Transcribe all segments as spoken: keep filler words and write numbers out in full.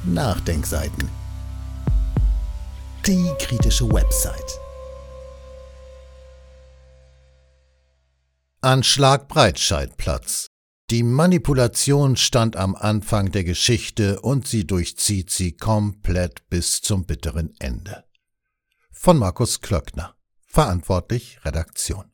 Nachdenkseiten. Die kritische Website. Anschlag Breitscheidplatz. Die Manipulation stand am Anfang der Geschichte und sie durchzieht sie komplett bis zum bitteren Ende. Von Markus Klöckner. Verantwortlich Redaktion.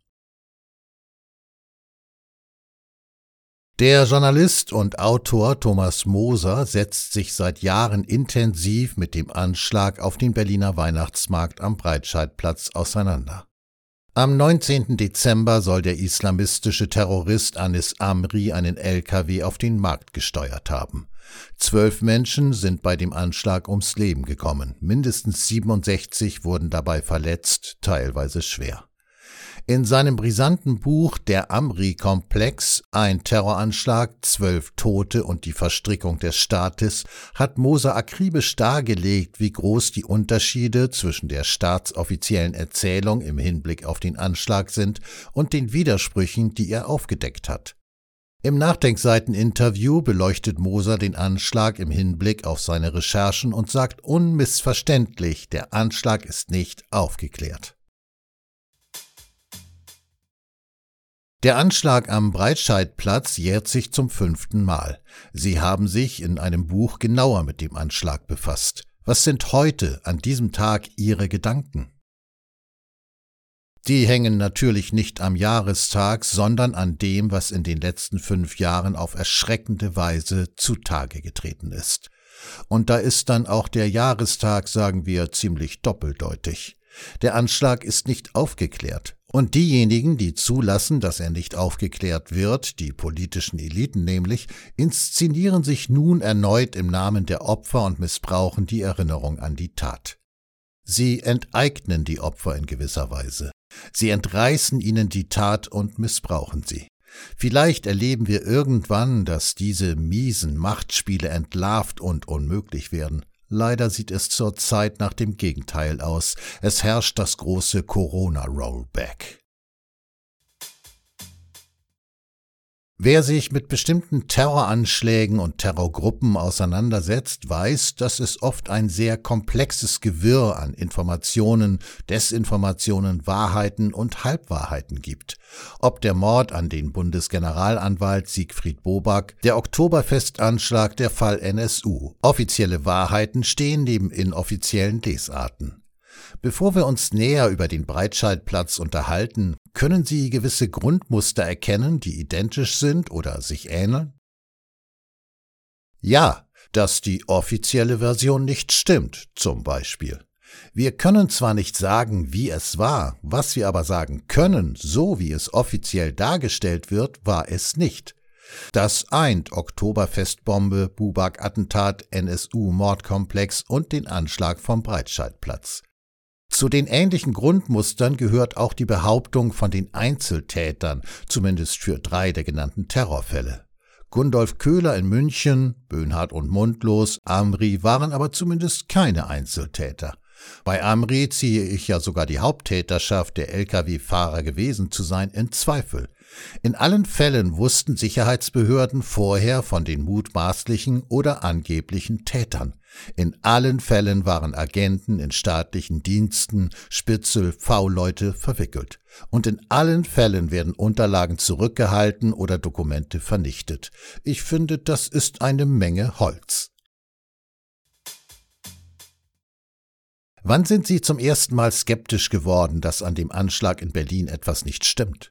Der Journalist und Autor Thomas Moser setzt sich seit Jahren intensiv mit dem Anschlag auf den Berliner Weihnachtsmarkt am Breitscheidplatz auseinander. Am neunzehnten Dezember soll der islamistische Terrorist Anis Amri einen L K W auf den Markt gesteuert haben. Zwölf Menschen sind bei dem Anschlag ums Leben gekommen, mindestens siebenundsechzig wurden dabei verletzt, teilweise schwer. In seinem brisanten Buch »Der Amri-Komplex – Ein Terroranschlag, zwölf Tote und die Verstrickung des Staates« hat Moser akribisch dargelegt, wie groß die Unterschiede zwischen der staatsoffiziellen Erzählung im Hinblick auf den Anschlag sind und den Widersprüchen, die er aufgedeckt hat. Im Nachdenkseiten-Interview beleuchtet Moser den Anschlag im Hinblick auf seine Recherchen und sagt unmissverständlich, der Anschlag ist nicht aufgeklärt. Der Anschlag am Breitscheidplatz jährt sich zum fünften Mal. Sie haben sich in einem Buch genauer mit dem Anschlag befasst. Was sind heute, an diesem Tag, Ihre Gedanken? Die hängen natürlich nicht am Jahrestag, sondern an dem, was in den letzten fünf Jahren auf erschreckende Weise zutage getreten ist. Und da ist dann auch der Jahrestag, sagen wir, ziemlich doppeldeutig. Der Anschlag ist nicht aufgeklärt. Und diejenigen, die zulassen, dass er nicht aufgeklärt wird, die politischen Eliten nämlich, inszenieren sich nun erneut im Namen der Opfer und missbrauchen die Erinnerung an die Tat. Sie enteignen die Opfer in gewisser Weise. Sie entreißen ihnen die Tat und missbrauchen sie. Vielleicht erleben wir irgendwann, dass diese miesen Machtspiele entlarvt und unmöglich werden. Leider sieht es zurzeit nach dem Gegenteil aus. Es herrscht das große Corona-Rollback. Wer sich mit bestimmten Terroranschlägen und Terrorgruppen auseinandersetzt, weiß, dass es oft ein sehr komplexes Gewirr an Informationen, Desinformationen, Wahrheiten und Halbwahrheiten gibt. Ob der Mord an den Bundesgeneralanwalt Siegfried Bobak, der Oktoberfestanschlag, der Fall N S U. Offizielle Wahrheiten stehen neben inoffiziellen Lesarten. Bevor wir uns näher über den Breitscheidplatz unterhalten, können Sie gewisse Grundmuster erkennen, die identisch sind oder sich ähneln? Ja, dass die offizielle Version nicht stimmt, zum Beispiel. Wir können zwar nicht sagen, wie es war, was wir aber sagen können, so wie es offiziell dargestellt wird, war es nicht. Das eint Oktoberfestbombe, Bubak-Attentat, N S U-Mordkomplex und den Anschlag vom Breitscheidplatz. Zu den ähnlichen Grundmustern gehört auch die Behauptung von den Einzeltätern, zumindest für drei der genannten Terrorfälle. Gundolf Köhler in München, Böhnhardt und Mundlos, Amri waren aber zumindest keine Einzeltäter. Bei Amri ziehe ich ja sogar die Haupttäterschaft, der L K W-Fahrer gewesen zu sein, in Zweifel. In allen Fällen wussten Sicherheitsbehörden vorher von den mutmaßlichen oder angeblichen Tätern. In allen Fällen waren Agenten in staatlichen Diensten, Spitzel, V-Leute verwickelt. Und in allen Fällen werden Unterlagen zurückgehalten oder Dokumente vernichtet. Ich finde, das ist eine Menge Holz. Wann sind Sie zum ersten Mal skeptisch geworden, dass an dem Anschlag in Berlin etwas nicht stimmt?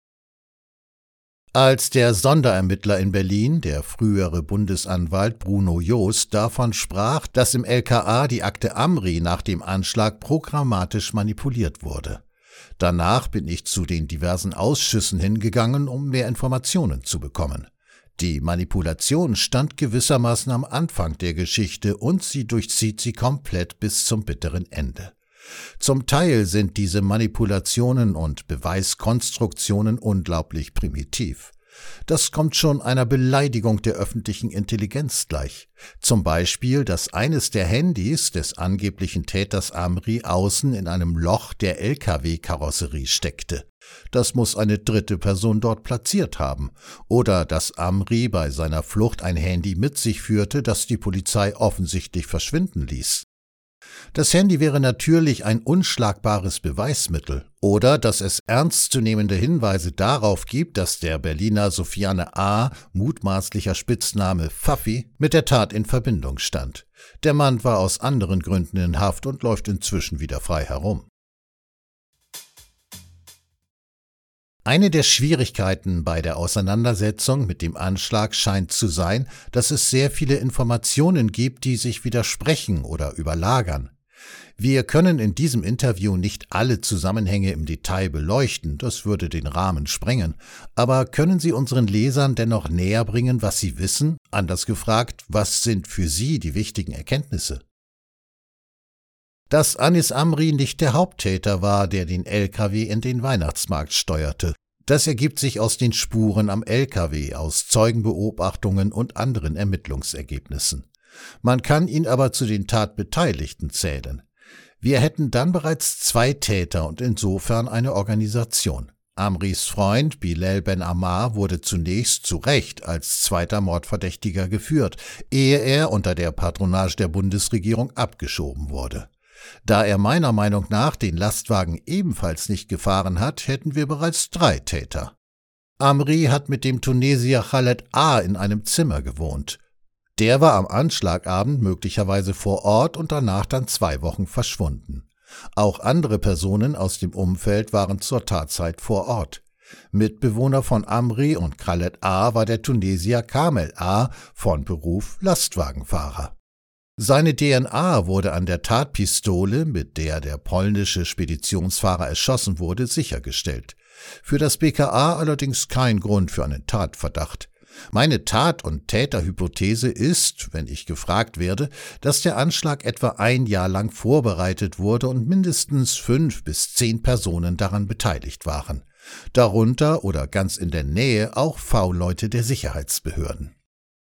Als der Sonderermittler in Berlin, der frühere Bundesanwalt Bruno Joost, davon sprach, dass im L K A die Akte Amri nach dem Anschlag programmatisch manipuliert wurde. Danach bin ich zu den diversen Ausschüssen hingegangen, um mehr Informationen zu bekommen. Die Manipulation stand gewissermaßen am Anfang der Geschichte und sie durchzieht sie komplett bis zum bitteren Ende. Zum Teil sind diese Manipulationen und Beweiskonstruktionen unglaublich primitiv. Das kommt schon einer Beleidigung der öffentlichen Intelligenz gleich. Zum Beispiel, dass eines der Handys des angeblichen Täters Amri außen in einem Loch der L K W-Karosserie steckte. Das muss eine dritte Person dort platziert haben. Oder dass Amri bei seiner Flucht ein Handy mit sich führte, das die Polizei offensichtlich verschwinden ließ. Das Handy wäre natürlich ein unschlagbares Beweismittel. Oder dass es ernstzunehmende Hinweise darauf gibt, dass der Berliner Sofiane A., mutmaßlicher Spitzname Pfaffi, mit der Tat in Verbindung stand. Der Mann war aus anderen Gründen in Haft und läuft inzwischen wieder frei herum. Eine der Schwierigkeiten bei der Auseinandersetzung mit dem Anschlag scheint zu sein, dass es sehr viele Informationen gibt, die sich widersprechen oder überlagern. Wir können in diesem Interview nicht alle Zusammenhänge im Detail beleuchten, das würde den Rahmen sprengen, aber können Sie unseren Lesern dennoch näher bringen, was Sie wissen? Anders gefragt, was sind für Sie die wichtigen Erkenntnisse? Dass Anis Amri nicht der Haupttäter war, der den L K W in den Weihnachtsmarkt steuerte. Das ergibt sich aus den Spuren am L K W, aus Zeugenbeobachtungen und anderen Ermittlungsergebnissen. Man kann ihn aber zu den Tatbeteiligten zählen. Wir hätten dann bereits zwei Täter und insofern eine Organisation. Amris Freund Bilal Ben Ammar wurde zunächst zu Recht als zweiter Mordverdächtiger geführt, ehe er unter der Patronage der Bundesregierung abgeschoben wurde. Da er meiner Meinung nach den Lastwagen ebenfalls nicht gefahren hat, hätten wir bereits drei Täter. Amri hat mit dem Tunesier Khaled A. in einem Zimmer gewohnt. Der war am Anschlagabend möglicherweise vor Ort und danach dann zwei Wochen verschwunden. Auch andere Personen aus dem Umfeld waren zur Tatzeit vor Ort. Mitbewohner von Amri und Khaled A. war der Tunesier Kamel A., von Beruf Lastwagenfahrer. Seine D N A wurde an der Tatpistole, mit der der polnische Speditionsfahrer erschossen wurde, sichergestellt. Für das B K A allerdings kein Grund für einen Tatverdacht. Meine Tat- und Täterhypothese ist, wenn ich gefragt werde, dass der Anschlag etwa ein Jahr lang vorbereitet wurde und mindestens fünf bis zehn Personen daran beteiligt waren. Darunter oder ganz in der Nähe auch V-Leute der Sicherheitsbehörden.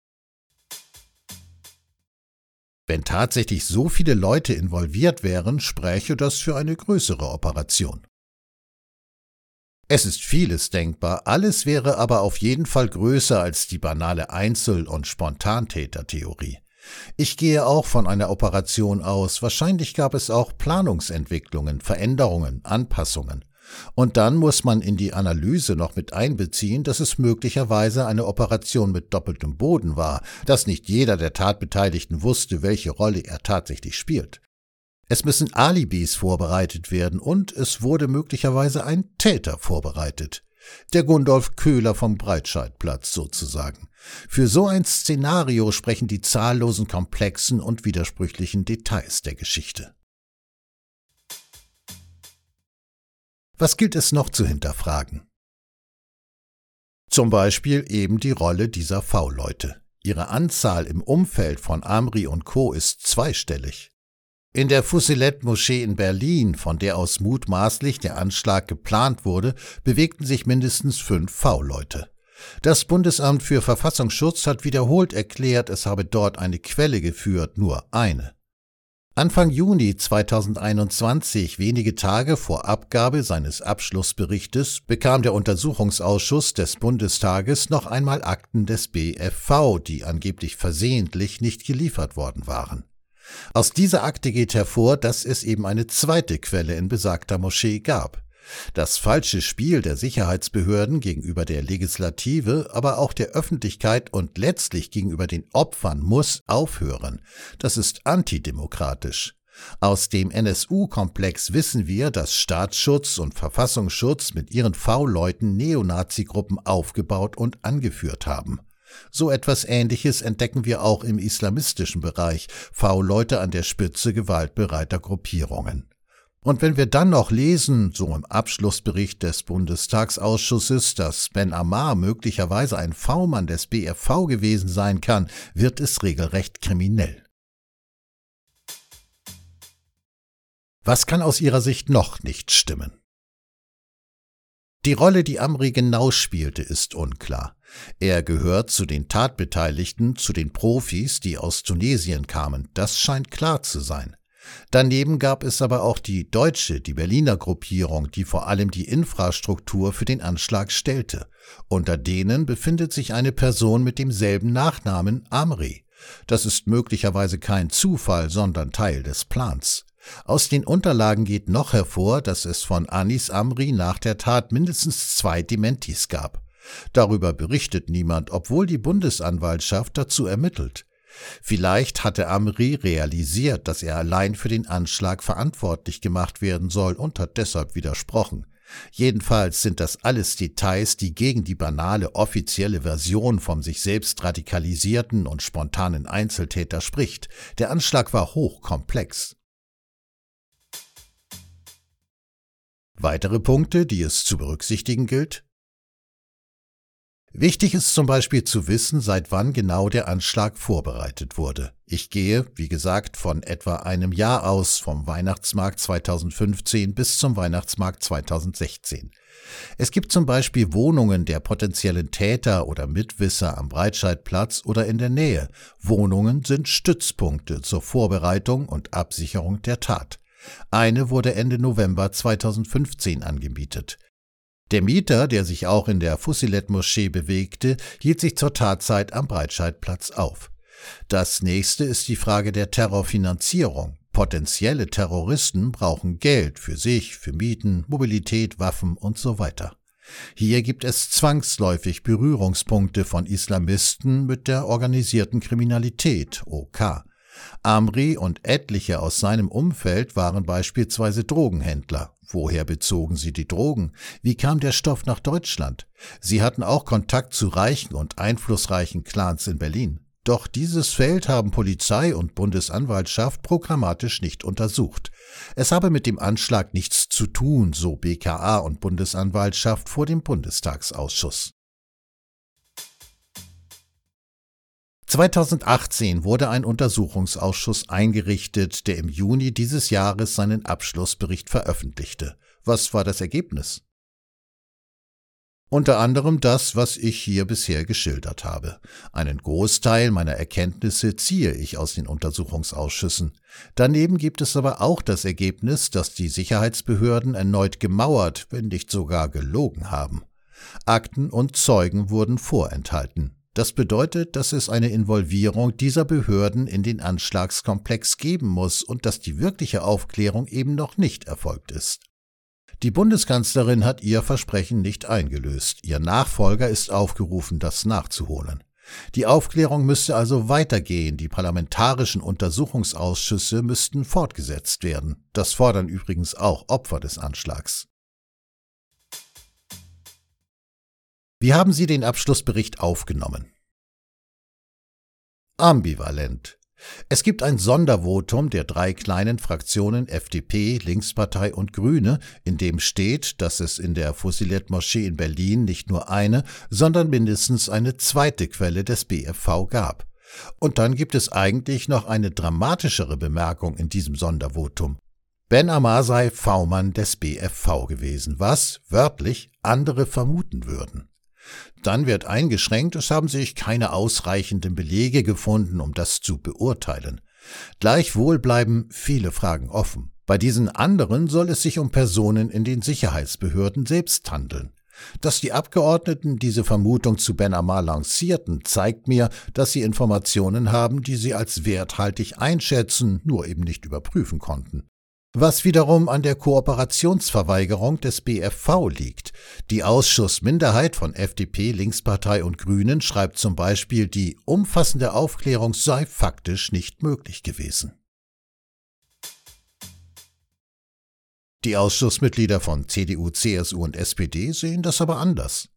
Wenn tatsächlich so viele Leute involviert wären, spräche das für eine größere Operation. Es ist vieles denkbar, alles wäre aber auf jeden Fall größer als die banale Einzel- und Spontantätertheorie. Ich gehe auch von einer Operation aus, wahrscheinlich gab es auch Planungsentwicklungen, Veränderungen, Anpassungen. Und dann muss man in die Analyse noch mit einbeziehen, dass es möglicherweise eine Operation mit doppeltem Boden war, dass nicht jeder der Tatbeteiligten wusste, welche Rolle er tatsächlich spielt. Es müssen Alibis vorbereitet werden und es wurde möglicherweise ein Täter vorbereitet. Der Gundolf Köhler vom Breitscheidplatz sozusagen. Für so ein Szenario sprechen die zahllosen komplexen und widersprüchlichen Details der Geschichte. Was gilt es noch zu hinterfragen? Zum Beispiel eben die Rolle dieser V-Leute. Ihre Anzahl im Umfeld von Amri und Co. ist zweistellig. In der Fusilet-Moschee in Berlin, von der aus mutmaßlich der Anschlag geplant wurde, bewegten sich mindestens fünf V-Leute. Das Bundesamt für Verfassungsschutz hat wiederholt erklärt, es habe dort eine Quelle geführt, nur eine. Anfang Juni zweitausendeinundzwanzig, wenige Tage vor Abgabe seines Abschlussberichtes, bekam der Untersuchungsausschuss des Bundestages noch einmal Akten des B F V, die angeblich versehentlich nicht geliefert worden waren. Aus dieser Akte geht hervor, dass es eben eine zweite Quelle in besagter Moschee gab. Das falsche Spiel der Sicherheitsbehörden gegenüber der Legislative, aber auch der Öffentlichkeit und letztlich gegenüber den Opfern muss aufhören. Das ist antidemokratisch. Aus dem N S U-Komplex wissen wir, dass Staatsschutz und Verfassungsschutz mit ihren V-Leuten Neonazi-Gruppen aufgebaut und angeführt haben. So etwas Ähnliches entdecken wir auch im islamistischen Bereich, V-Leute an der Spitze gewaltbereiter Gruppierungen. Und wenn wir dann noch lesen, so im Abschlussbericht des Bundestagsausschusses, dass Ben Ammar möglicherweise ein V-Mann des B F V gewesen sein kann, wird es regelrecht kriminell. Was kann aus Ihrer Sicht noch nicht stimmen? Die Rolle, die Amri genau spielte, ist unklar. Er gehört zu den Tatbeteiligten, zu den Profis, die aus Tunesien kamen, das scheint klar zu sein. Daneben gab es aber auch die deutsche, die Berliner Gruppierung, die vor allem die Infrastruktur für den Anschlag stellte. Unter denen befindet sich eine Person mit demselben Nachnamen Amri. Das ist möglicherweise kein Zufall, sondern Teil des Plans. Aus den Unterlagen geht noch hervor, dass es von Anis Amri nach der Tat mindestens zwei Dementis gab. Darüber berichtet niemand, obwohl die Bundesanwaltschaft dazu ermittelt. Vielleicht hatte Amri realisiert, dass er allein für den Anschlag verantwortlich gemacht werden soll und hat deshalb widersprochen. Jedenfalls sind das alles Details, die gegen die banale offizielle Version vom sich selbst radikalisierten und spontanen Einzeltäter spricht. Der Anschlag war hochkomplex. Weitere Punkte, die es zu berücksichtigen gilt: Wichtig ist zum Beispiel zu wissen, seit wann genau der Anschlag vorbereitet wurde. Ich gehe, wie gesagt, von etwa einem Jahr aus, vom Weihnachtsmarkt zweitausendfünfzehn bis zum Weihnachtsmarkt zweitausendsechzehn. Es gibt zum Beispiel Wohnungen der potenziellen Täter oder Mitwisser am Breitscheidplatz oder in der Nähe. Wohnungen sind Stützpunkte zur Vorbereitung und Absicherung der Tat. Eine wurde Ende November zweitausendfünfzehn angemietet. Der Mieter, der sich auch in der Fussilet-Moschee bewegte, hielt sich zur Tatzeit am Breitscheidplatz auf. Das nächste ist die Frage der Terrorfinanzierung. Potenzielle Terroristen brauchen Geld für sich, für Mieten, Mobilität, Waffen und so weiter. Hier gibt es zwangsläufig Berührungspunkte von Islamisten mit der organisierten Kriminalität, O K. Amri und etliche aus seinem Umfeld waren beispielsweise Drogenhändler. Woher bezogen sie die Drogen? Wie kam der Stoff nach Deutschland? Sie hatten auch Kontakt zu reichen und einflussreichen Clans in Berlin. Doch dieses Feld haben Polizei und Bundesanwaltschaft programmatisch nicht untersucht. Es habe mit dem Anschlag nichts zu tun, so B K A und Bundesanwaltschaft vor dem Bundestagsausschuss. zweitausendachtzehn wurde ein Untersuchungsausschuss eingerichtet, der im Juni dieses Jahres seinen Abschlussbericht veröffentlichte. Was war das Ergebnis? Unter anderem das, was ich hier bisher geschildert habe. Einen Großteil meiner Erkenntnisse ziehe ich aus den Untersuchungsausschüssen. Daneben gibt es aber auch das Ergebnis, dass die Sicherheitsbehörden erneut gemauert, wenn nicht sogar gelogen haben. Akten und Zeugen wurden vorenthalten. Das bedeutet, dass es eine Involvierung dieser Behörden in den Anschlagskomplex geben muss und dass die wirkliche Aufklärung eben noch nicht erfolgt ist. Die Bundeskanzlerin hat ihr Versprechen nicht eingelöst. Ihr Nachfolger ist aufgerufen, das nachzuholen. Die Aufklärung müsste also weitergehen. Die parlamentarischen Untersuchungsausschüsse müssten fortgesetzt werden. Das fordern übrigens auch Opfer des Anschlags. Wie haben Sie den Abschlussbericht aufgenommen? Ambivalent. Es gibt ein Sondervotum der drei kleinen Fraktionen F D P, Linkspartei und Grüne, in dem steht, dass es in der Fussilet-Moschee in Berlin nicht nur eine, sondern mindestens eine zweite Quelle des B F V gab. Und dann gibt es eigentlich noch eine dramatischere Bemerkung in diesem Sondervotum. Ben Ammar sei V-Mann des B F V gewesen, was, wörtlich, andere vermuten würden. Dann wird eingeschränkt, es haben sich keine ausreichenden Belege gefunden, um das zu beurteilen. Gleichwohl bleiben viele Fragen offen. Bei diesen anderen soll es sich um Personen in den Sicherheitsbehörden selbst handeln. Dass die Abgeordneten diese Vermutung zu Ben Ammar lancierten, zeigt mir, dass sie Informationen haben, die sie als werthaltig einschätzen, nur eben nicht überprüfen konnten. Was wiederum an der Kooperationsverweigerung des B F V liegt. Die Ausschussminderheit von F D P, Linkspartei und Grünen schreibt zum Beispiel, die umfassende Aufklärung sei faktisch nicht möglich gewesen. Die Ausschussmitglieder von C D U, C S U und S P D sehen das aber anders.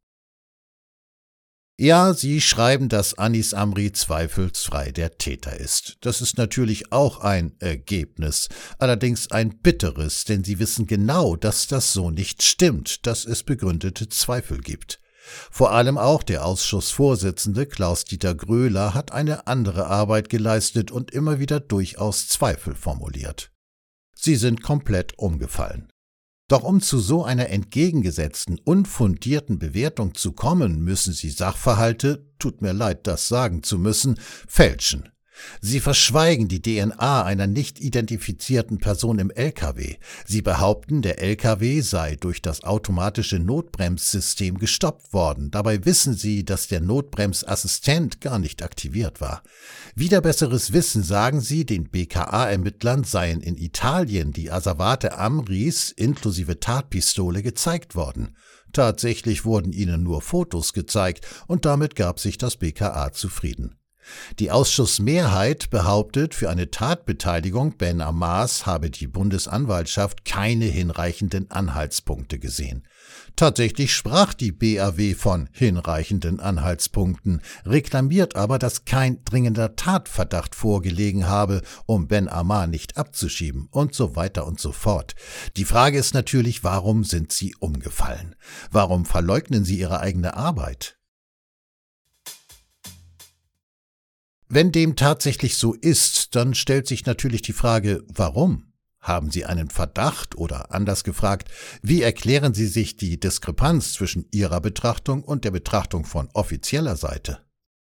Ja, sie schreiben, dass Anis Amri zweifelsfrei der Täter ist. Das ist natürlich auch ein Ergebnis, allerdings ein bitteres, denn sie wissen genau, dass das so nicht stimmt, dass es begründete Zweifel gibt. Vor allem auch der Ausschussvorsitzende Klaus-Dieter Gröler hat eine andere Arbeit geleistet und immer wieder durchaus Zweifel formuliert. Sie sind komplett umgefallen. Doch um zu so einer entgegengesetzten, unfundierten Bewertung zu kommen, müssen sie Sachverhalte, tut mir leid, das sagen zu müssen, fälschen. Sie verschweigen die D N A einer nicht identifizierten Person im L K W. Sie behaupten, der L K W sei durch das automatische Notbremssystem gestoppt worden. Dabei wissen sie, dass der Notbremsassistent gar nicht aktiviert war. Wider besseres Wissen sagen sie, den B K A-Ermittlern seien in Italien die Asservate Amris inklusive Tatpistole gezeigt worden. Tatsächlich wurden ihnen nur Fotos gezeigt und damit gab sich das B K A zufrieden. Die Ausschussmehrheit behauptet, für eine Tatbeteiligung Ben Ammars habe die Bundesanwaltschaft keine hinreichenden Anhaltspunkte gesehen. Tatsächlich sprach die B A W von hinreichenden Anhaltspunkten, reklamiert aber, dass kein dringender Tatverdacht vorgelegen habe, um Ben Ammar nicht abzuschieben und so weiter und so fort. Die Frage ist natürlich, warum sind sie umgefallen? Warum verleugnen sie ihre eigene Arbeit? Wenn dem tatsächlich so ist, dann stellt sich natürlich die Frage, warum? Haben Sie einen Verdacht oder anders gefragt, wie erklären Sie sich die Diskrepanz zwischen Ihrer Betrachtung und der Betrachtung von offizieller Seite?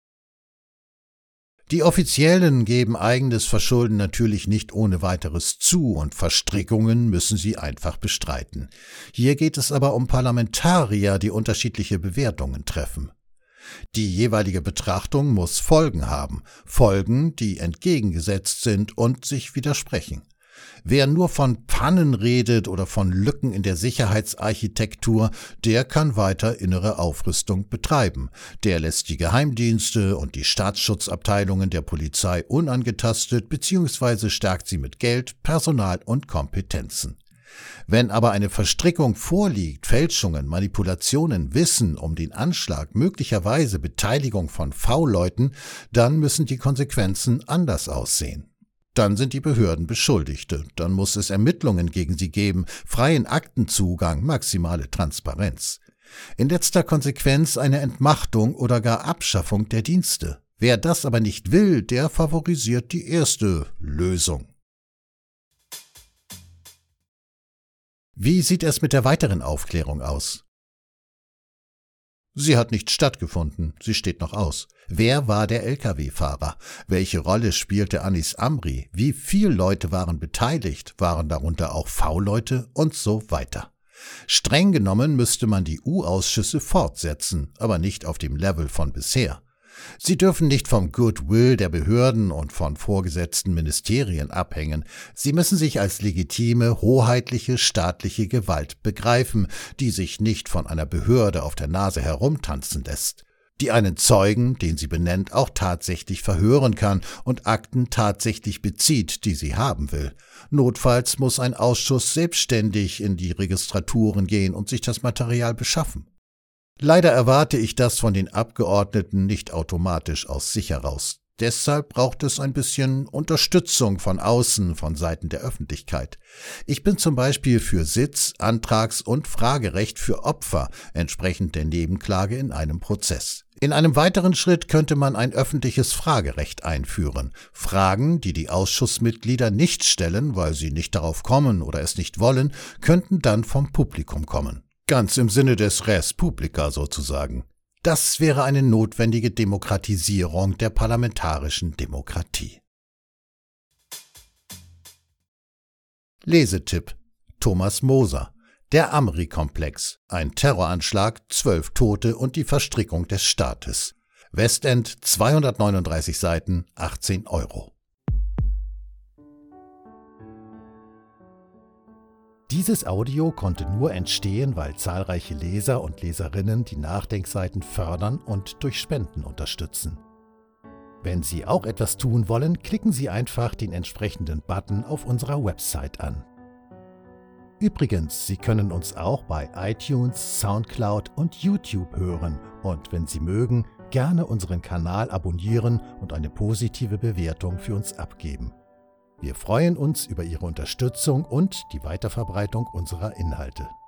Die Offiziellen geben eigenes Verschulden natürlich nicht ohne weiteres zu und Verstrickungen müssen sie einfach bestreiten. Hier geht es aber um Parlamentarier, die unterschiedliche Bewertungen treffen. Die jeweilige Betrachtung muss Folgen haben, Folgen, die entgegengesetzt sind und sich widersprechen. Wer nur von Pannen redet oder von Lücken in der Sicherheitsarchitektur, der kann weiter innere Aufrüstung betreiben. Der lässt die Geheimdienste und die Staatsschutzabteilungen der Polizei unangetastet bzw. stärkt sie mit Geld, Personal und Kompetenzen. Wenn aber eine Verstrickung vorliegt, Fälschungen, Manipulationen, Wissen um den Anschlag, möglicherweise Beteiligung von V-Leuten, dann müssen die Konsequenzen anders aussehen. Dann sind die Behörden Beschuldigte, dann muss es Ermittlungen gegen sie geben, freien Aktenzugang, maximale Transparenz. In letzter Konsequenz eine Entmachtung oder gar Abschaffung der Dienste. Wer das aber nicht will, der favorisiert die erste Lösung. Wie sieht es mit der weiteren Aufklärung aus? Sie hat nicht stattgefunden, sie steht noch aus. Wer war der L K W-Fahrer? Welche Rolle spielte Anis Amri? Wie viele Leute waren beteiligt? Waren darunter auch V-Leute? Und so weiter. Streng genommen müsste man die U-Ausschüsse fortsetzen, aber nicht auf dem Level von bisher. Sie dürfen nicht vom Goodwill der Behörden und von vorgesetzten Ministerien abhängen. Sie müssen sich als legitime, hoheitliche, staatliche Gewalt begreifen, die sich nicht von einer Behörde auf der Nase herumtanzen lässt, die einen Zeugen, den sie benennt, auch tatsächlich verhören kann und Akten tatsächlich bezieht, die sie haben will. Notfalls muss ein Ausschuss selbstständig in die Registraturen gehen und sich das Material beschaffen. Leider erwarte ich das von den Abgeordneten nicht automatisch aus sich heraus. Deshalb braucht es ein bisschen Unterstützung von außen, von Seiten der Öffentlichkeit. Ich bin zum Beispiel für Sitz-, Antrags- und Fragerecht für Opfer, entsprechend der Nebenklage in einem Prozess. In einem weiteren Schritt könnte man ein öffentliches Fragerecht einführen. Fragen, die die Ausschussmitglieder nicht stellen, weil sie nicht darauf kommen oder es nicht wollen, könnten dann vom Publikum kommen. Ganz im Sinne des Res Publica sozusagen. Das wäre eine notwendige Demokratisierung der parlamentarischen Demokratie. Lesetipp: Thomas Moser: Der Amri-Komplex. Ein Terroranschlag, zwölf Tote und die Verstrickung des Staates. Westend, zweihundertneununddreißig Seiten, achtzehn Euro. Dieses Audio konnte nur entstehen, weil zahlreiche Leser und Leserinnen die Nachdenkseiten fördern und durch Spenden unterstützen. Wenn Sie auch etwas tun wollen, klicken Sie einfach den entsprechenden Button auf unserer Website an. Übrigens, Sie können uns auch bei iTunes, Soundcloud und YouTube hören und wenn Sie mögen, gerne unseren Kanal abonnieren und eine positive Bewertung für uns abgeben. Wir freuen uns über Ihre Unterstützung und die Weiterverbreitung unserer Inhalte.